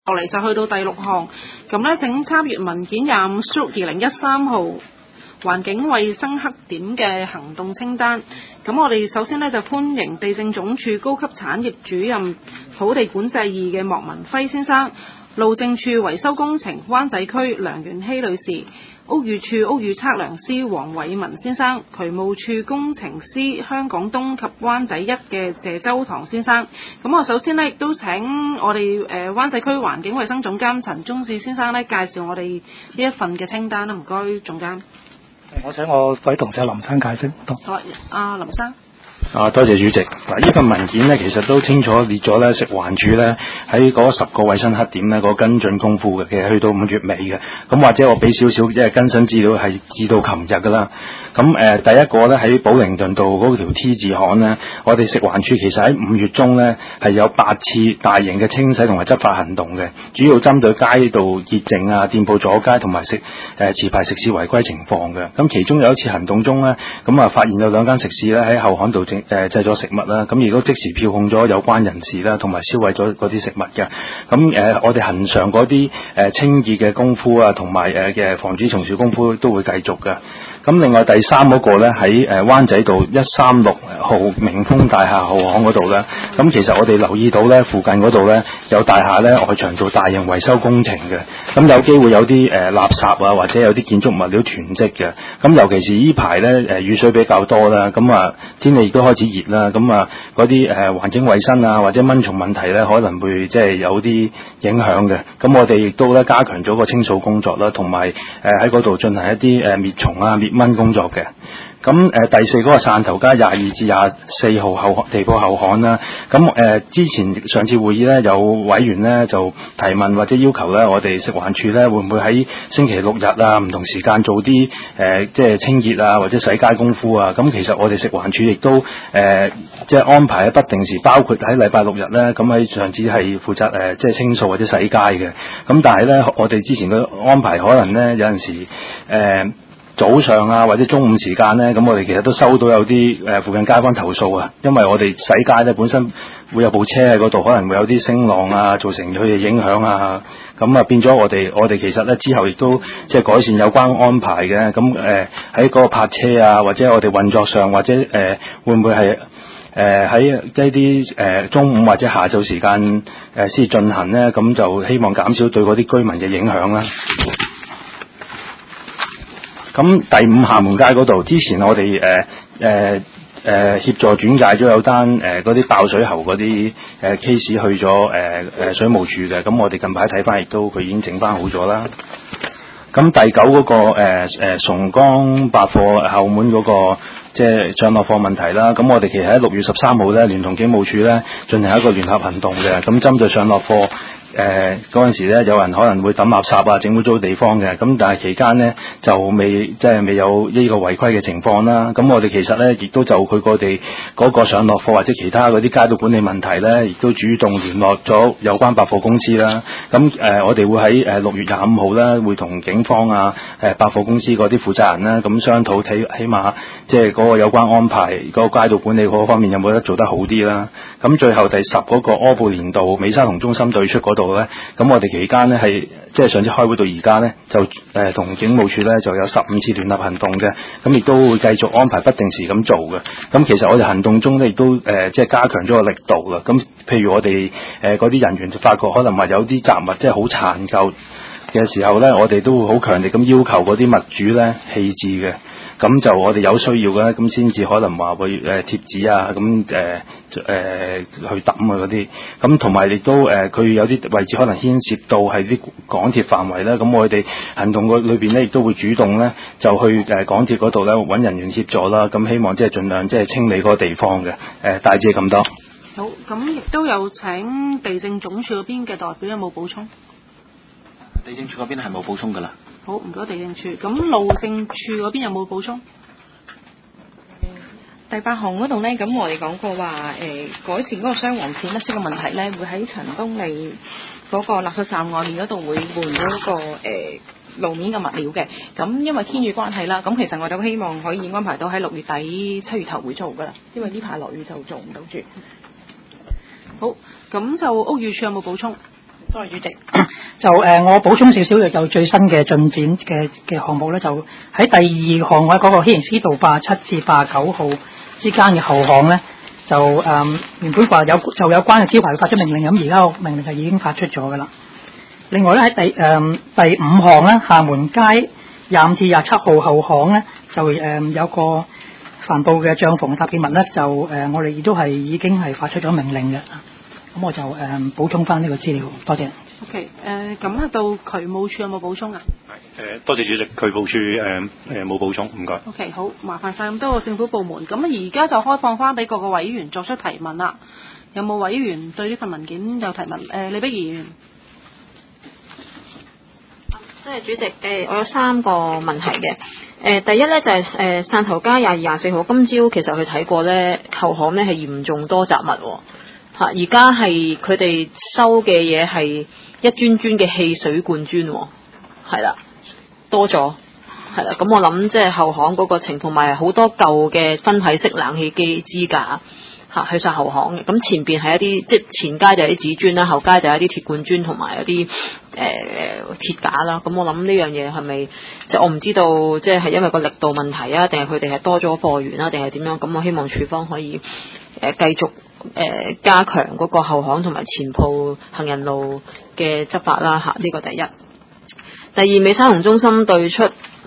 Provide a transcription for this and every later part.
落嚟就去到第6項，咁呢請參閱文件25/2013號環境衛生黑點嘅行動清單。咁我哋首先呢，就歡迎地政總署高級產業主任土地管制2嘅莫文輝先生，路政署維修工程灣仔區梁元熙女士，屋宇署屋宇測量師黃偉文先生，渠務署工程師香港東及灣仔1嘅謝周堂先生。咁我首先呢，亦都請我哋灣仔區環境衛生總監陳宗志先生呢，介紹我哋呢一份嘅清單啦。唔該，總監。 我請我位同事林生解釋。 好，林生。 多謝主席。嗱，呢份文件呢，其實都清楚列咗咧，食環署咧喺嗰10個衛生黑點咧個跟進功夫嘅，其實去到5月尾嘅。咁或者我俾少少更新資料係至到琴日噶啦。咁第一個咧喺寶靈頓道嗰條 T 字巷呢，我哋食環署其實喺5月中呢係有8次大型嘅清洗同埋執法行動嘅，主要針對街道潔淨啊、店鋪阻街同埋持牌食肆違規情況嘅。咁其中有一次行動中呢，咁發現有2間食肆咧喺後巷度製咗食物啦，咁亦都即時票控咗有關人士啦，同埋銷毀咗嗰啲食物嘅。咁我哋恆常嗰啲清潔嘅功夫啊，同埋嘅防止蟲鼠功夫都會繼續嘅。咁另外第3嗰個咧喺灣仔道136號明豐大廈後巷嗰度咧，咁其實我哋留意到咧附近嗰度咧有大廈咧外牆做大型維修工程嘅，咁有機會有啲垃圾啊或者有啲建築物料囤積嘅，咁尤其是呢排咧雨水比較多啦，咁天氣亦都開始熱啦，咁嗰啲環境衛生啊或者蚊蟲問題咧可能會即係有啲影響嘅，咁我哋亦都咧加強咗個清掃工作啦，同埋喺嗰度進行一啲滅蟲啊滅蚊工作嘅。咁第4嗰個汕頭街22至24號地鋪後巷啦，咁之前上次會議咧有委員咧就提問或者要求咧，我哋食環署咧會唔會喺星期6日啊唔同時間做啲即係清潔啊或者洗街功夫啊？咁其實我哋食環署亦都即係安排喺不定時，包括喺禮拜6日咧，咁喺上次係負責即係清掃或者洗街嘅。咁但係咧我哋之前嘅安排可能咧有陣時早上啊或者中午時間呢，咁我哋其實都收到有啲附近街坊投訴啊，因為我哋洗街呢本身會有部車喺嗰度，可能會有啲聲浪啊，造成佢嘅影響啊，咁變咗我哋其實呢之後亦都即係改善有關安排嘅，咁喺嗰個泊車啊或者我哋運作上或者會唔會係喺一啲中午或者下晝時間先進行呢？咁就希望減少對嗰啲居民嘅影響啦。咁第5廈門街嗰度，之前我哋協助轉介咗有單嗰啲爆水喉嗰啲case 去咗水務署嘅，咁我哋近排睇翻亦都佢已經整翻好咗啦。咁第9嗰個崇光百貨後門嗰個即係上落貨問題啦，咁我哋其實喺6月13號咧聯同警務處咧進行一個聯合行動嘅，咁針對上落貨嗰陣時咧，有人可能會抌垃圾啊，整污糟地方嘅，咁但係期間呢，就未有呢個違規嘅情況啦。咁我哋其實咧亦都就佢哋嗰個上落貨或者其他嗰啲街道管理問題咧，亦都主動聯絡咗有關百貨公司啦。咁我哋會喺6月25號咧，會同警方啊、百貨公司嗰啲負責人啦，咁商討起碼即係嗰個有關安排嗰個街道管理嗰方面有冇得做得好啲啦。咁最後第10嗰個柯布連道美沙酮中心對出嗰度咧，咁我哋期間呢係即係上次開會到而家呢，就同警務處呢就有15次聯合行動嘅，咁亦都會繼續安排不定時咁做嘅。咁其實我哋行動中呢亦都即係加強咗個力度啦。咁譬如我哋嗰啲人員就發覺可能話有啲雜物即係好殘舊嘅時候呢，我哋都會好強烈咁要求嗰啲物主呢棄置嘅。咁就我哋有需要嘅，咁先至可能話會貼紙啊，咁去抌啊嗰啲，咁同埋亦都佢有啲位置可能牽涉到係啲港鐵範圍啦，咁我哋行動裏邊咧亦都會主動咧就去港鐵嗰度咧揾人員協助啦，咁希望即係盡量即係清理嗰個地方嘅，大致係咁多。 好，咁亦都有請地政總署嗰邊嘅代表有冇補充？ 地政署嗰邊係冇補充㗎啦。 好，唔該地政署。咁路政署嗰邊有冇補充？ 第8項嗰度呢，咁我哋講過話改善嗰個雙黃線甩色嘅問題呢，會喺陳東利嗰個垃圾站外面嗰度會換咗個路面嘅物料嘅。咁因為天雨關係啦，咁其實我哋希望可以安排到喺6月底7月頭會做㗎啦，因為呢排落雨就做唔到住。 好，咁就屋宇署有冇補充？ 多謝主席。就我補充少少嘅，就最新嘅進展嘅項目咧，就喺第二項喺嗰個希靈斯道87至89號之間嘅後項咧，就原本話有關嘅招牌發出命令，咁而家個命令係已經發出咗噶啦。另外咧喺第五項咧，廈門街25至27號後項咧，就有個帆布嘅帳篷搭建物咧，就我哋亦都係已經係發出咗命令嘅。咁我就補充翻呢個資料，多謝。 OK， 咁啊到渠務處有冇補充啊？ 多謝主席，渠務處冇補充，唔該。 OK， 好，麻煩晒咁多個政府部門。咁而家就開放翻俾各個委員作出提問啦。有冇委員對呢份文件有提問？李碧儀議員。 多謝主席。我有3個問題嘅。第一咧就係汕頭街22、24號，今朝其實佢睇過咧，後巷咧係嚴重多雜物。而家係佢哋收嘅嘢係一磚磚嘅汽水罐磚，係啦，多咗，係啦。咁我諗即係後巷嗰個情況，咪好多舊嘅分體式冷氣機支架去晒後巷嘅。咁前邊係一啲即係前街就係啲紙磚啦，後街就係一啲鐵罐磚同埋一啲鐵架啦。咁我諗呢樣嘢係咪即係我唔知道，即係因為個力度問題啊，定係佢哋係多咗貨源啊，定係點樣？咁我希望署方可以繼續加強嗰個後巷同埋前鋪行人路嘅執法啦嚇，呢個第一。第二，美沙酮中心對出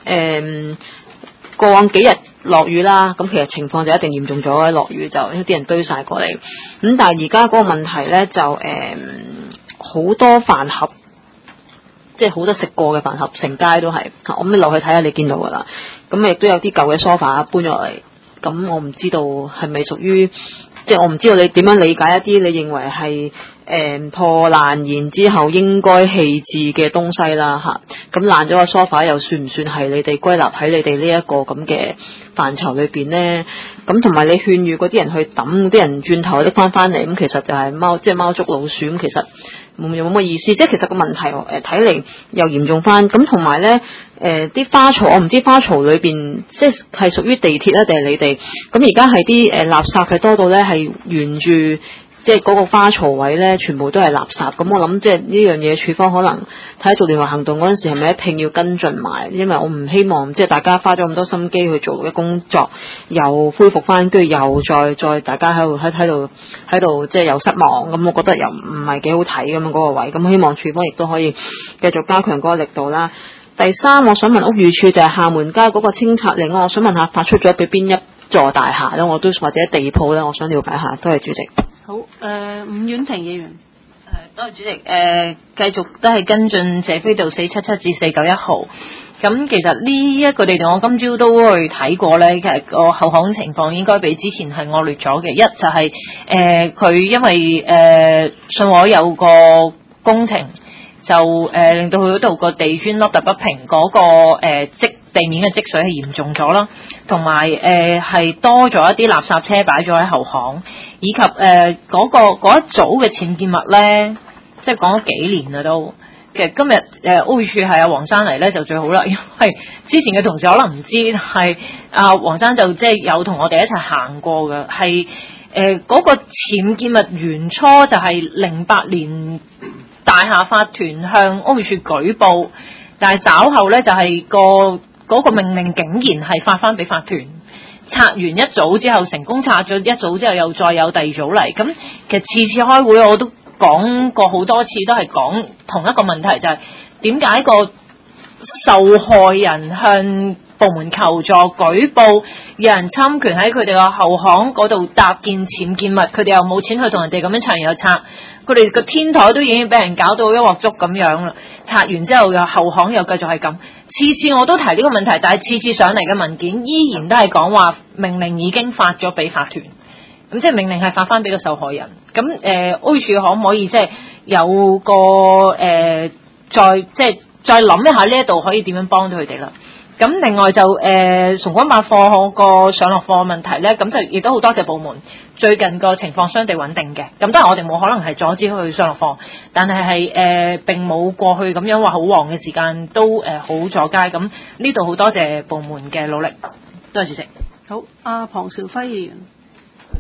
過往幾日落雨啦，咁其實情況就一定嚴重咗，落雨就有啲人堆晒過嚟。咁但係而家嗰個問題咧就好多飯盒，即係好多食過嘅飯盒，成街都係。我咁你落去睇下，你見到㗎啦。咁亦都有啲舊嘅梳化搬咗落嚟。咁我唔知道係咪屬於，即係我唔知道你點樣理解一啲你認為係破爛然之後應該棄置嘅東西啦嚇。咁爛咗個梳化又算唔算係你哋歸納喺你哋呢一個咁嘅範疇裏邊呢？咁同埋你勸喻嗰啲人去抌，啲人轉頭拎翻嚟，咁其實就係貓捉老鼠，咁其實冇乜意思。即係其實個問題睇嚟又嚴重翻。咁同埋咧啲花槽，我唔知花槽裏邊即係屬於地鐵咧定係你哋。咁而家係啲垃圾係多到咧係沿住即係嗰個花槽位咧，全部都係垃圾。咁我諗即係呢樣嘢，署方可能睇做聯合行動嗰陣時係咪一定要跟進埋？因為我唔希望即係大家花咗咁多心機去做嘅工作，又恢復翻，跟住又再大家喺度即係又失望。咁我覺得又唔係幾好睇咁樣嗰個位。咁希望署方亦都可以繼續加強嗰個力度啦。第三，我想問屋宇署就係廈門街嗰個清拆令，我想問下發出咗俾邊一座大廈咧？我都或者地鋪咧，我想了解下。多謝主席。 好，伍婉婷議員。 多謝主席。繼續都係跟進謝斐道477至491號。咁其實呢一個地段我今朝都去睇過咧，其實個後巷情況應該比之前係惡劣咗嘅。一就係佢因為信和有個工程，就令到佢嗰度個地磚凹凸不平，嗰個地面嘅積水係嚴重咗啦，同埋係多咗一啲垃圾車擺咗喺後巷，以及嗰一組嘅僭建物咧，即係講咗幾年啦都。其實今日屋宇署係阿黃生嚟咧就最好啦，因為之前嘅同事可能唔知，係阿黃生就即係有同我哋一齊行過嘅，係嗰個僭建物原初就係08年大廈法團向屋宇署舉報，但係稍後咧就係嗰個命令竟然係發翻俾法團，拆完一組之後成功拆咗一組之後又再有第二組嚟。咁其實次開會我都講過好多次，都係講同一個問題，就係點解個受害人向部門求助舉報，有人侵權喺佢哋個後巷嗰度搭建僭建物，佢哋又冇錢去同人哋咁樣拆完又拆，佢哋個天台都已經俾人搞到一鑊粥咁樣啦，拆完之後又後巷又繼續係咁，次我都提呢個問題，但係次上嚟嘅文件依然都係講話命令已經發咗俾法團，咁即係命令係發翻俾個受害人。咁屋宇署可唔可以即係有個再諗一下呢一度可以點樣幫到佢哋啦？咁另外就崇光百貨個上落貨問題咧，咁就亦都好多謝部門，最近個情況相對穩定嘅。咁當然我哋冇可能係阻止佢上落貨，但係並冇過去咁樣話好旺嘅時間都好阻街。咁呢度好多謝部門嘅努力。多謝主席。 好，阿龐兆輝議員。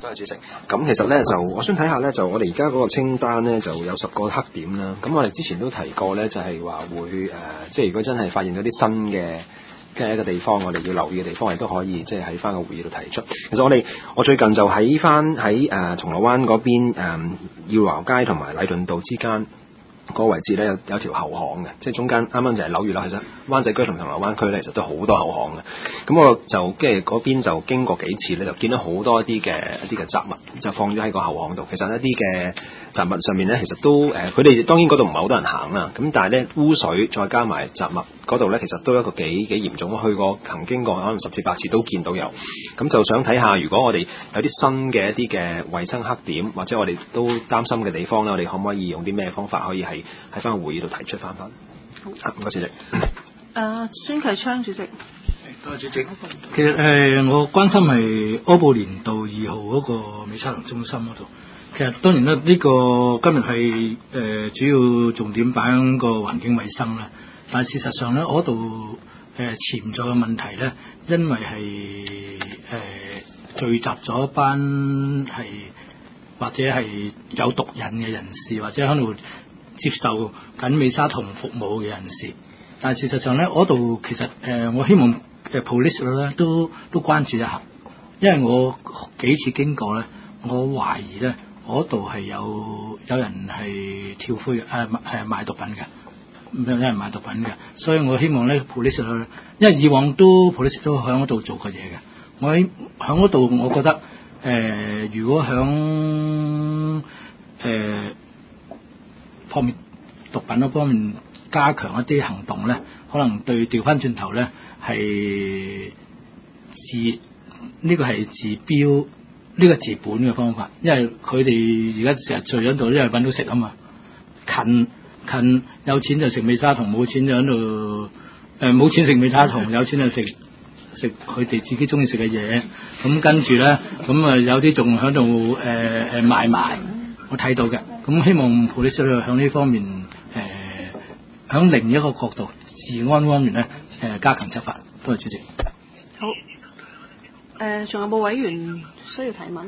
多謝主席。咁其實咧就我想睇下咧，就我哋而家嗰個清單咧就有10個黑點啦。咁我哋之前都提過咧，就係話會即係如果真係發現咗啲新嘅一個地方，我哋要留意嘅地方，亦都可以即係喺翻個會議度提出。其實我最近就喺銅鑼灣嗰邊耀華街同埋禮頓道之間嗰個位置咧有條後巷嘅，即係中間啱啱就係紐約啦。其實灣仔區同銅鑼灣區咧，其實都好多後巷嘅。咁我就即係嗰邊就經過幾次咧，就見到好多一啲嘅雜物就放咗喺個後巷度。其實一啲嘅雜物上面咧，其實都佢哋當然嗰度唔係好多人行啦。咁但係咧污水再加埋雜物嗰度咧，其實都有一個幾嚴重。我去過曾經過可能10次8次都見到有。咁就想睇下，如果我哋有啲新嘅一啲嘅衞生黑點，或者我哋都擔心嘅地方咧，我哋可唔可以用啲咩方法可以喺翻個會議度提出翻？好，唔該主席。 孫啟昌主席。 多謝主席。其實我關心係柯布連道2號嗰個美沙酮中心嗰度。其實當然啦，呢個今日係主要重點擺喺個環境衛生啦。但係事實上咧，嗰度潛在嘅問題咧，因為係聚集咗一班係或者係有毒癮嘅人士，或者喺度接受緊美沙酮服務嘅人士。但係事實上咧，嗰度其實我希望police 咧都關注一下，因為我幾次經過咧，我懷疑咧嗰度係有人係跳灰係賣毒品嘅。有人賣毒品嘅，所以我希望咧 police， 因為以往都 police 都喺嗰度做過嘢嘅。我喺嗰度，我覺得如果響撲滅毒品嗰方面加強一啲行動咧，可能對調翻轉頭咧係呢個係治標呢個治本嘅方法，因為佢哋而家成日聚喺度，因為揾到食啊嘛，近有錢就食美沙酮，冇錢就喺度冇錢食美沙酮，有錢就食佢哋自己中意食嘅嘢。咁跟住咧，咁有啲仲喺度賣埋，我睇到嘅。咁希望 police 向呢方面響另一個角度治安方面咧加強執法。多謝主席。 好。仲有冇委員需要提問？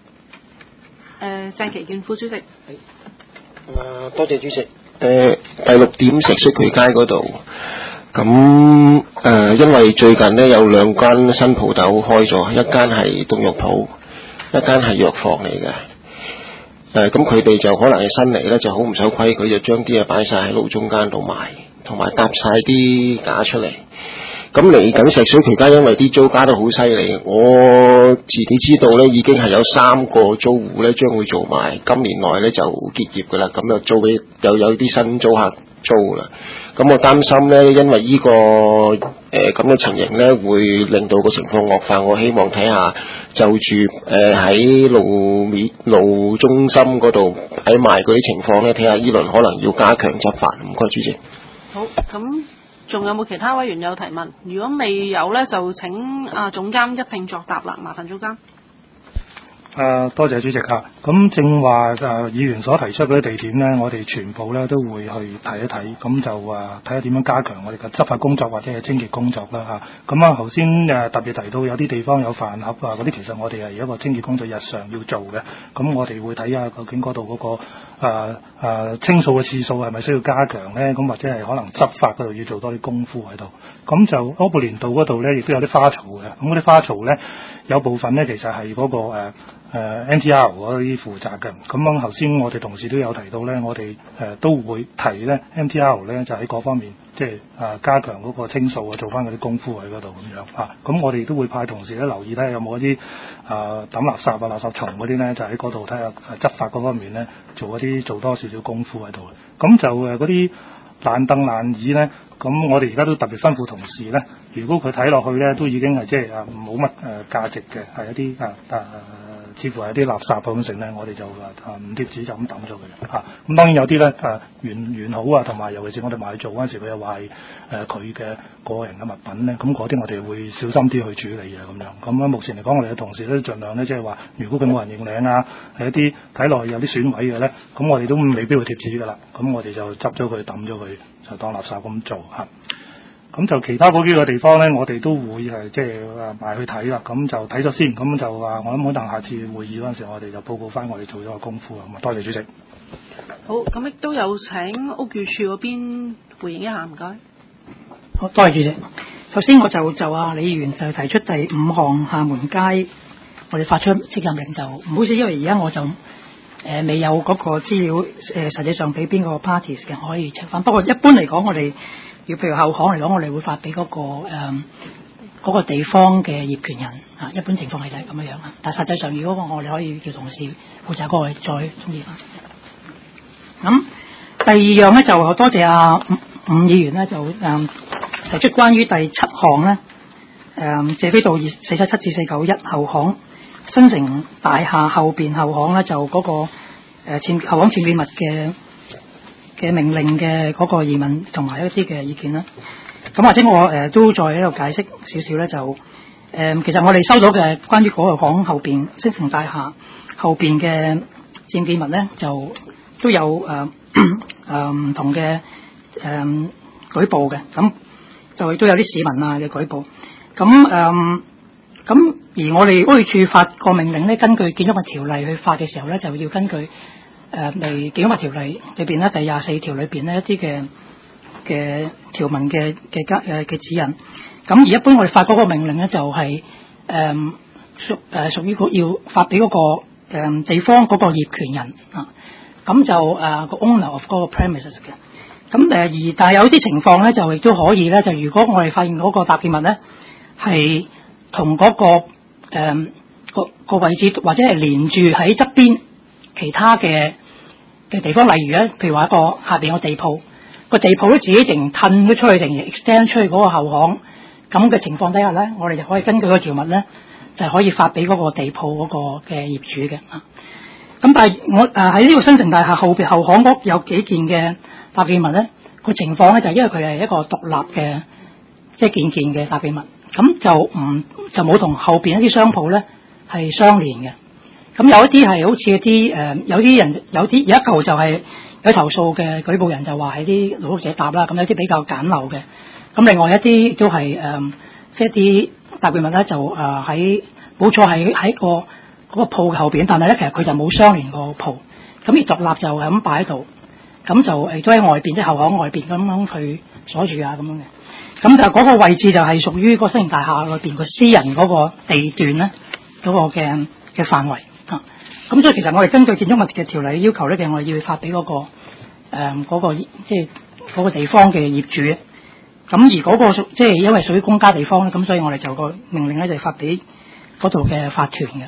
鄭其健副主席。 多謝主席。第6點石硤渠街嗰度，咁因為最近呢，有2間新鋪頭開咗，一間係凍肉鋪，一間係藥房嚟嘅。咁佢哋就可能係新嚟咧，就好唔守規矩，就將啲嘢擺晒喺路中間度賣，同埋搭晒啲架出嚟。咁嚟緊石硤渠街，因為啲租加得好犀利，我自己知道咧，已經係有3個租戶咧將會做埋，今年內咧就結業噶啦，咁就租俾有啲新租客租啦。咁我擔心咧，因為呢個咁嘅情形咧，會令到個情況惡化。我希望睇下就住喺路中心嗰度喺賣嗰啲情況咧，睇下呢輪可能要加強執法。唔該，主席。 好，咁仲有冇其他委員有提問？如果未有咧，就請總監一併作答啦。麻煩總監。 多謝主席啊。咁正話議員所提出嗰啲地點咧，我哋全部咧都會去睇一睇，咁就睇下點樣加強我哋嘅執法工作或者係清潔工作啦嚇。咁頭先特別提到有啲地方有飯盒嗰啲，其實我哋係一個清潔工作日常要做嘅。咁我哋會睇下究竟嗰度嗰個清掃嘅次數係咪需要加強咧？咁或者係可能執法嗰度要做多啲功夫喺度。咁就柯布連道嗰度咧，亦都有啲花槽嘅。咁嗰啲花槽咧，有部分咧其實係嗰個NTR 嗰啲負責嘅。咁頭先我哋同事都有提到咧，我哋都會提咧 NTR 咧就喺嗰方面即係加強嗰個清掃啊，做翻嗰啲功夫喺嗰度咁樣嚇。咁我哋都會派同事咧留意睇下有冇一啲抌垃圾垃圾蟲嗰啲咧，就喺嗰度睇下執法嗰方面咧做多少少功夫喺度。咁就嗰啲爛凳爛椅咧，咁我哋而家都特別吩咐同事咧，如果佢睇落去咧都已經係即係冇乜價值嘅，係一啲似乎係啲垃圾咁成咧，我哋就唔貼紙就咁抌咗佢嚇。咁當然有啲咧完好啊，同埋尤其是我哋買做嗰陣時，佢又話係佢嘅個人嘅物品咧，咁嗰啲我哋會小心啲去處理嘅咁樣。咁目前嚟講，我哋嘅同事咧盡量咧即係話，如果佢冇人認領啊，係一啲睇落去有啲損毀嘅咧，咁我哋都未必會貼紙㗎啦。咁我哋就執咗佢抌咗佢，就當垃圾咁做嚇。 咁就其他嗰幾個地方咧，我哋都會即係埋去睇啦。咁就睇咗先，咁就我諗可能下次會議嗰陣時，我哋就報告翻我哋做咗個功夫啊。咁多謝主席。 好，咁亦都有請屋宇署嗰邊回應一下，唔該。 好，多謝主席。首先我就李議員就提出第5項廈門街，我哋發出責任令就唔好意思，因為而家我就未有嗰個資料實際上俾邊個 parties 嘅，我可以 check 翻。不過一般嚟講，我哋要譬如後巷嚟講，我哋會發俾嗰個地方嘅業權人啊。一般情況係就係咁樣樣啊。但實際上，如果我哋可以叫同事負責嗰個再中意翻。咁第二樣咧就多謝伍議員咧就提出關於第7項咧謝斐道477至491後巷新城大廈後邊後巷咧就嗰個後巷僭建物嘅命令嘅嗰個疑問同埋一啲嘅意見啦。咁或者我都再喺度解釋少少咧，就其實我哋收到嘅關於嗰個巷後邊新城大廈後邊嘅僭建物咧，就都有唔同嘅舉報嘅，咁就亦都有啲市民嘅舉報。咁而我哋屋宇署發個命令咧，根據建築物條例去發嘅時候咧，就要根據建築物條例裏邊咧第24條裏邊呢一啲嘅條文嘅指引。咁而一般我哋發嗰個命令咧，就係屬於要發俾嗰個地方嗰個業權人啊。咁就個 owner of 嗰個 premises 嘅。咁但係有啲情況咧，就亦都可以咧，就如果我哋發現嗰個搭建物咧係同嗰個位置或者係連住喺側邊其他嘅地方，例如咧，譬如話一個下邊個地鋪，個地鋪咧自己淨褪咗出去，淨 extend 出去嗰個後巷，咁嘅情況底下咧，我哋就可以根據個條文咧，就可以發俾嗰個地鋪嗰個嘅業主嘅啊。咁但係我喺呢個新城大廈後巷嗰有幾件嘅搭建物咧，個情況咧就係因為佢係一個獨立嘅即係件嘅搭建物，咁就冇同後邊一啲商鋪咧係相連嘅。咁有一啲係好似一啲有一嚿就係有投訴嘅舉報人就話係啲露宿者搭啦，咁有啲比較簡陋嘅。咁另外一啲都係即係啲搭建物咧就喺冇錯係喺嗰個鋪後邊，但係咧其實佢就冇相連個鋪，咁而獨立就係咁擺喺度，咁就都喺外邊，即係後巷外邊咁樣去鎖住啊咁樣嘅。咁就嗰個位置就係屬於個新城大廈裏邊個私人嗰個地段咧嗰個嘅範圍啊。咁所以其實我哋根據建築物嘅條例要求咧，我哋要發俾嗰個即係嗰個地方嘅業主。咁而嗰個即係因為屬於公家地方咧，咁所以我哋就個命令咧就發俾嗰度嘅法團嘅。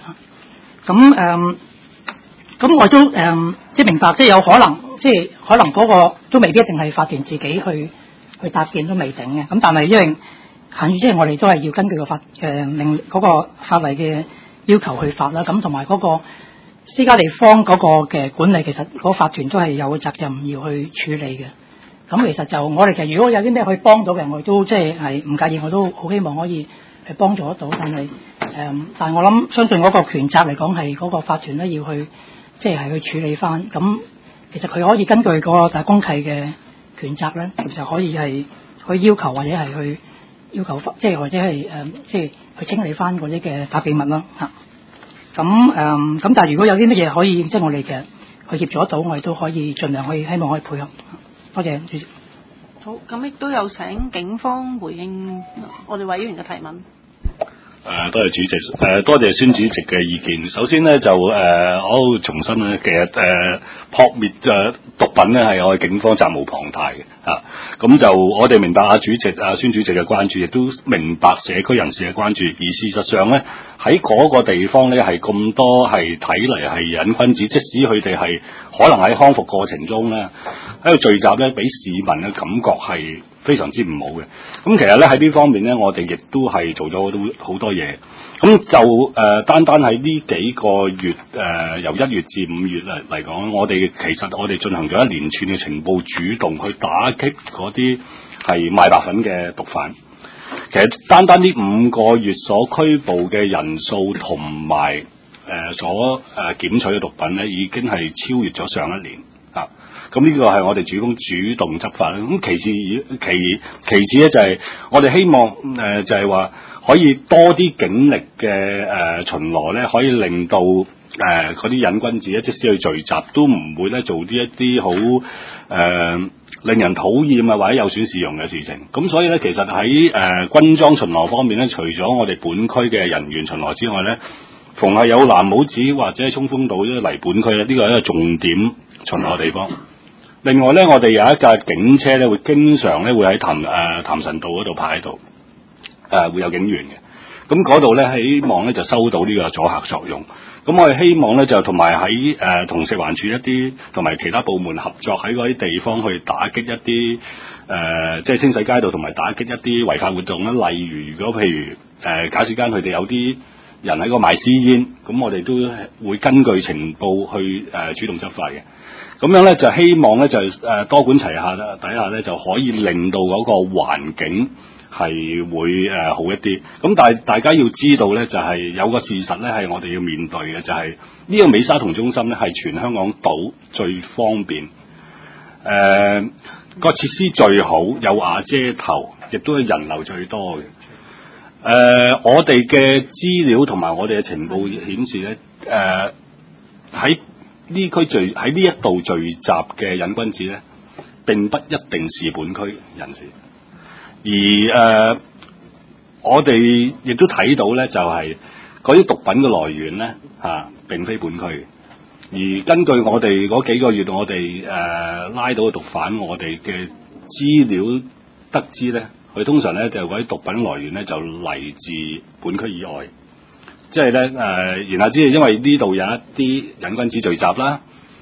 咁我都即係明白，即係有可能，即係可能嗰個都未必一定係法團自己去搭建都未定嘅。咁但係因為即係我哋都係要根據個法例嘅要求去發啦。咁同埋嗰個私家地方嗰個嘅管理，其實嗰個法團都係有責任要去處理嘅。咁其實就我哋其實如果有啲咩可以幫到嘅，我哋都即係唔介意，我都好希望可以係幫助得到。但係我諗相信嗰個權責嚟講係嗰個法團咧要去即係去處理翻。咁其實佢可以根據嗰個大公契嘅權責咧，其實可以係去要求或者係去要求即係或者係即係去清理翻嗰啲嘅搭建物啦嚇。咁但係如果有啲乜嘢可以即係我哋嘅去協助得到，我哋都可以盡量希望可以配合。多謝主席。 好，咁亦都有請警方回應我哋委員嘅提問。 多謝主席，多謝孫主席嘅意見。首先呢，就我重申咧，其實撲滅毒品呢係我哋警方責無旁貸嘅嚇。咁就我哋明白主席孫主席嘅關注，亦都明白社區人士嘅關注。而事實上呢，喺嗰個地方呢，係咁多係睇嚟係癮君子，即使佢哋係可能喺康復過程中呢，喺度聚集呢，俾市民嘅感覺係非常之唔好嘅。咁其實咧喺呢方面咧，我哋亦都係做咗好多嘢。咁就單喺呢幾個月由1月至5月嚟講，我哋進行咗一連串嘅情報主動去打擊嗰啲係賣白粉嘅毒販。其實單呢5個月所拘捕嘅人數同埋所檢取嘅毒品咧，已經係超越咗上一年啊。 咁呢個係我哋主動執法啦。咁其次咧就係我哋希望就係話可以多啲警力嘅巡邏咧，可以令到嗰啲癮君子即使去聚集都唔會咧做啲一啲好令人討厭啊或者有損市容嘅事情。咁所以咧，其實喺軍裝巡邏方面咧，除咗我哋本區嘅人員巡邏之外咧，逢係有藍帽子或者衝鋒隊嚟本區咧，呢個係一個重點巡邏地方。另外咧，我哋有一架警車咧，會經常咧會喺潭神道嗰度泊喺度，會有警員嘅。咁嗰度咧，希望咧就收到呢個阻嚇作用。咁我哋希望咧就同埋喺同食環署一啲同埋其他部門合作，喺嗰啲地方去打擊一啲即係清洗街道同埋打擊一啲違法活動啦。例如，如果譬如假設間佢哋有啲人喺個賣私煙，咁我哋都會根據情報去主動執法嘅。咁樣咧就希望咧就多管齊下底下咧就可以令到嗰個環境係會好一啲。咁但係大家要知道咧，就係有個事實咧係我哋要面對嘅，就係呢個美沙酮中心咧係全香港島最方便，個設施最好，有瓦遮頭，亦都係人流最多嘅。我哋嘅資料同埋我哋嘅情報顯示咧，喺呢一度聚集嘅癮君子咧，並不一定是本區人士，而我哋亦都睇到咧，就係嗰啲毒品嘅來源咧並非本區。而根據我哋嗰幾個月我哋拉到嘅毒販，我哋嘅資料得知咧，佢通常咧就嗰啲毒品來源咧就嚟自本區以外。即係咧言下之意，因為呢度有一啲癮君子聚集啦。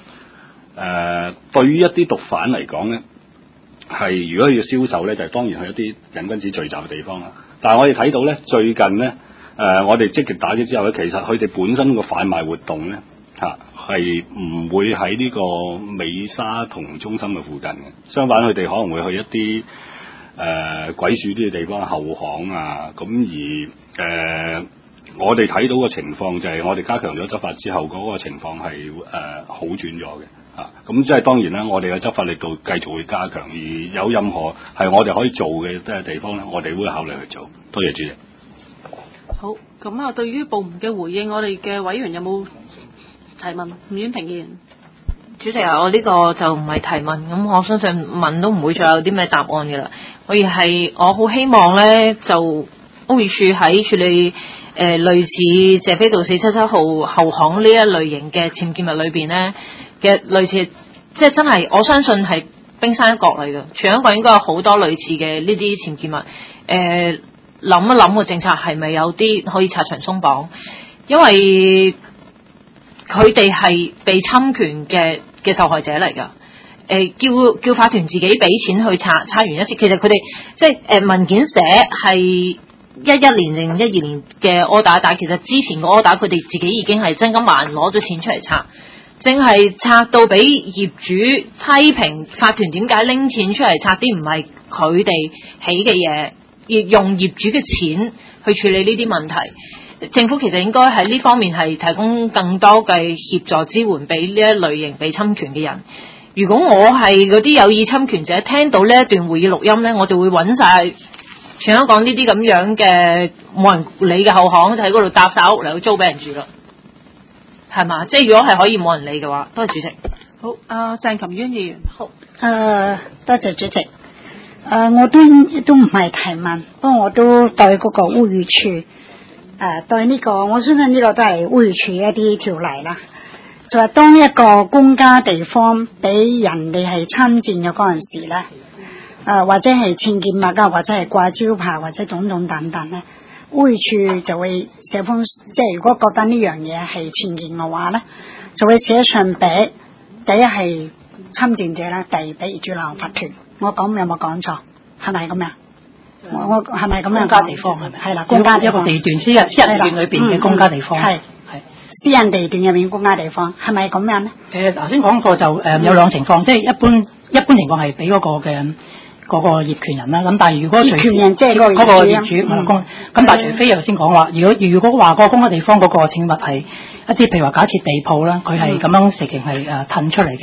對於一啲毒販嚟講咧，係如果要銷售咧，就當然去一啲癮君子聚集嘅地方啦。但係我哋睇到咧，最近咧我哋積極打擊之後咧，其實佢哋本身個販賣活動咧係唔會喺呢個美沙酮中心嘅附近嘅。相反，佢哋可能會去一啲鬼鼠啲嘅地方，後巷啊。咁而我哋睇到嘅情況就係我哋加強咗執法之後，嗰個情況係好轉咗嘅。咁即係當然啦，我哋嘅執法力度繼續會加強，而有任何係我哋可以做嘅地方咧，我哋會考慮去做。多謝主席。 好，咁啊，對於部門嘅回應，我哋嘅委員有冇提問？吳婉婷議員。 主席啊，我呢個就唔係提問，咁我相信問都唔會再有啲咩答案嘅啦。我好希望咧，就屋宇署喺處理類似謝斐道477號後巷呢一類型嘅僭建物裏邊咧嘅類似，即係真係我相信係冰山一角嚟嘅。全香港應該有好多類似嘅呢啲僭建物。諗一諗個政策係咪有啲可以拆牆鬆綁？因為佢哋係被侵權嘅受害者嚟㗎。叫法團自己俾錢去拆完一次，其實佢哋即係文件寫係11年定12年嘅 order， 但係其實之前個 order 佢哋自己已經係真金白銀攞咗錢出嚟拆，淨係拆到俾業主批評法團點解拎錢出嚟拆啲唔係佢哋起嘅嘢，亦用業主嘅錢去處理呢啲問題。政府其實應該喺呢方面係提供更多嘅協助支援俾呢一類型被侵權嘅人。如果我係嗰啲有意侵權者，聽到呢一段會議錄音呢，我就會揾晒全香港呢啲咁樣嘅冇人理嘅後巷，就喺嗰度搭晒屋嚟租俾人住咯，係嘛？即係如果係可以冇人理嘅話，多謝主席。 好，鄭琴淵議員。 好，多謝主席。我都唔係提問，不過我都對嗰個屋宇署對呢個，我相信呢個都係屋宇署一啲條例啦。就係當一個公家地方俾人哋係參戰嘅嗰陣時咧，或者係僭建物啊，或者係掛招牌或者種種等等咧，屋宇署就會寫封，即係如果覺得呢樣嘢係僭建嘅話咧，就會寫信俾第一係參戰者啦，第二俾業主立案法團。我講有冇講錯？係咪咁樣？我係咪咁樣？ 公家地方係咪？ 係啦，公家一個地段，私人地段裏邊嘅公家地方。係私人地段入面公家地方，係咪咁樣咧？ 頭先講過就有兩情況，即係一般情況係俾嗰個業權人啦。咁但係如果業權人即係嗰個業主咁但係除非頭先講話，如果話個公家地方嗰個僭物係一啲譬如話假設地鋪啦，佢係咁樣實情係褪出嚟嘅。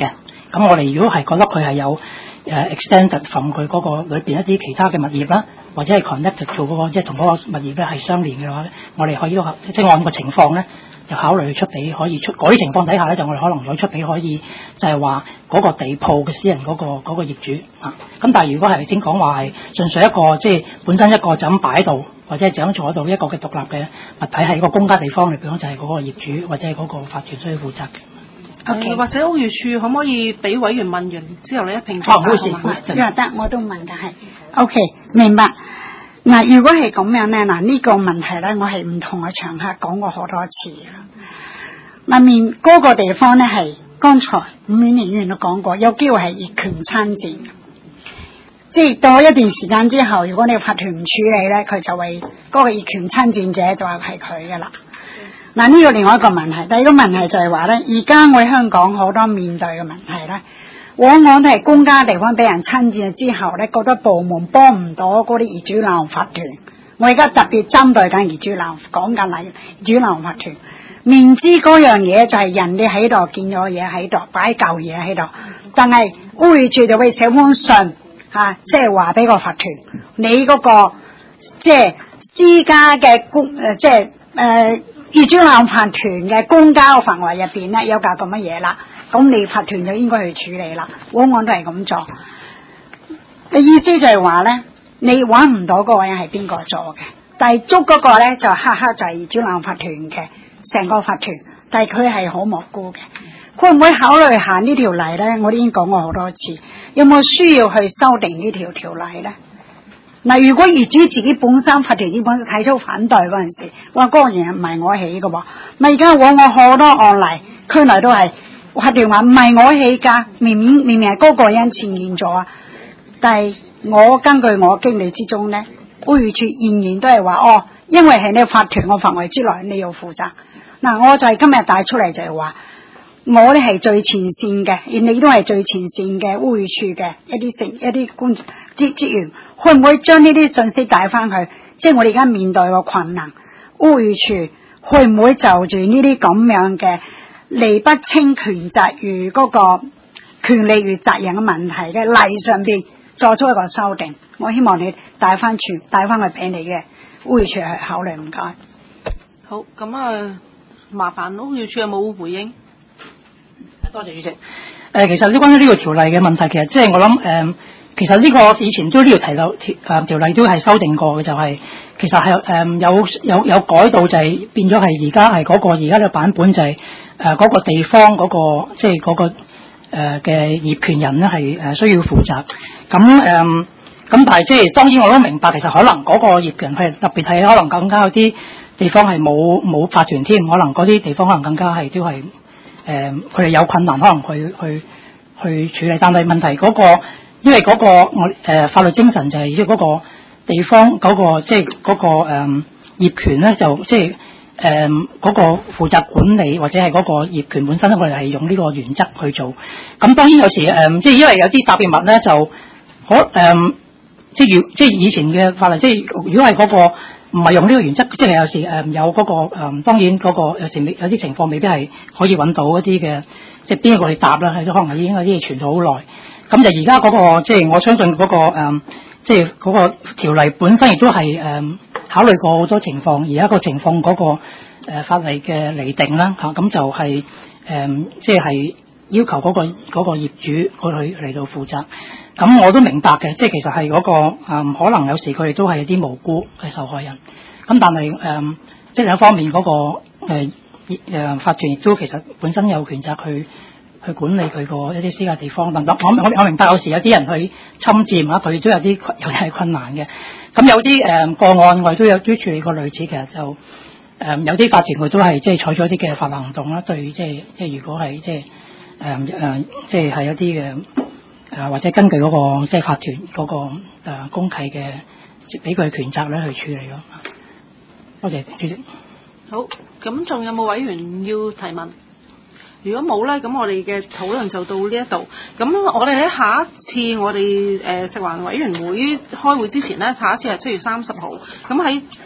咁我哋如果係覺得佢係有extended from 佢嗰個裏邊一啲其他嘅物業啦，或者係 connected 做嗰個即係同嗰個物業咧係相連嘅話咧，我哋可以都即係按個情況咧，就考慮出俾可以出嗰啲情況底下咧，就我哋可能攞出俾可以就係話嗰個地鋪嘅私人嗰個業主啊。咁但係如果係先講話係純粹一個即係本身一個就咁擺喺度，或者係就咁坐喺度一個嘅獨立嘅物體喺個公家地方嚟講，就係嗰個業主或者係嗰個法團需要負責嘅。 Okay. 或者屋宇署可唔可以俾委員問完之後你一併唔好意思，得我都問嘅係 OK 明白。嗱，如果係咁樣咧，嗱呢個問題咧，我係唔同嘅場合講過好多次嘅。嗱嗰個地方咧係剛才伍婉玲議員都講過，有機會係業權參戰，即係到一段時間之後，如果你法團唔處理咧，佢就為嗰個業權參戰者就係佢噶啦。嗱呢個另外一個問題，第二個問題就係話咧，而家我哋香港好多面對嘅問題咧，往往都係公家地方俾人參戰之後咧，覺得部門幫唔到嗰啲業主立案法團。我而家特別針對緊業主立案，講緊係業主立案法團，明知嗰樣嘢就係人哋喺度見咗嘢喺度，擺舊嘢喺度，但係屋宇署就會寫封信嚇，即係話俾個法團，你嗰個即係私家嘅公即係業主立案法團嘅公家嘅範圍入邊咧，有架咁乜嘢啦，咁你法團就應該去處理啦。往往都係咁做。意思就係話咧，你揾唔到嗰個人係邊個做嘅，但係捉嗰個咧就黑黑就係業主立案法團嘅成個法團，但係佢係好無辜嘅。會唔會考慮下呢條例咧？我哋已經講過好多次，有冇需要去修訂呢條例咧？嗱，如果業主自己本身法團本身提出反對嗰陣時，哇，嗰個嘢唔係我起嘅喎。咪而家往往好多案例，區內都係法團話唔係我起㗎，明明係嗰個人僭建咗啊。但係我根據我經歷之中咧，屋宇署仍然都係話哦，因為係你法團個範圍之內，你要負責。嗱，我就係今日帶出嚟就係話，我哋係最前線嘅，而你都係最前線嘅屋宇署嘅一啲官職員。會唔會將呢啲信息帶翻去？即係我哋而家面對個困難，屋宇署會唔會就住呢啲咁樣嘅釐不清權責與嗰個權利與責任嘅問題嘅例上邊作出一個修訂？我希望你帶翻去俾你嘅屋宇署去考慮。唔該。 好，咁麻煩屋宇署有冇回應？ 多謝主席。其實關於呢個條例嘅問題，其實即係我諗其實呢個以前都呢條條例都係修訂過嘅，就係、是、其實係有改到，就係變咗係而家係嗰個而家嘅版本就係嗰個地方嗰、嗰個即係嗰個嘅業權人咧係需要負責。咁但係即係當然我都明白，其實可能嗰個業權人係特別係可能更加有啲地方係冇法團添，可能嗰啲地方可能更加係都係佢哋有困難，可能去處理。但係問題嗰個。因為嗰個我法律精神就係即係嗰個地方嗰個即係嗰個業權咧，就即係嗰個負責管理或者係嗰個業權本身咧，我哋係用呢個原則去做。咁當然有時即係因為有啲特別物咧就即係以前嘅法例，即係如果係嗰個唔係用呢個原則，即係有時有嗰個當然嗰個有時有啲情況未必係可以揾到一啲嘅，即係邊一個去答啦，係可能已經有啲嘢傳咗好耐。咁就而家嗰個即係我相信嗰個即係嗰個條例本身亦都係考慮過好多情況，而家個情況嗰個法例嘅釐定啦嚇，咁就係即係要求嗰個業主去嚟到負責。咁我都明白嘅，即係其實係嗰個可能有時佢哋都係啲無辜嘅受害人。咁但係即係另一方面嗰個法團亦都其實本身有權責去管理佢個一啲私家地方等等。我明白有時有啲人去侵佔啊，佢都有啲係困難嘅。咁有啲個案我哋都有處理過類似，其實就有啲法團佢都係即係採取一啲嘅法律行動啦，對即係如果係即係即係係一啲嘅或者根據嗰個即係法團嗰個公契嘅俾佢權責咧去處理咯。多謝主席。好， 咁仲有冇委員要提問？如果冇咧，咁我哋嘅討論就到呢一度。咁我哋喺下一次我哋食環委員會開會之前咧，下一次係7月30號。咁喺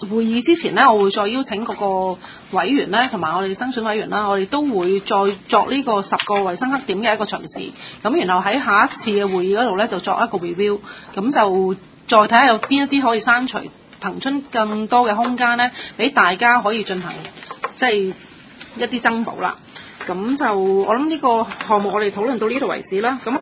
會議之前呢，我會再邀請各個委員呢，同埋我哋增選委員啦，我哋都會再作呢個10個衞生黑點嘅一個巡視，咁然後喺下一次嘅會議嗰度呢，就作一個 review， 咁就再睇下有邊一啲可以刪除，騰出更多嘅空間呢，俾大家可以進行即係一啲增補啦。咁就我諗呢個項目我哋討論到呢度為止啦。咁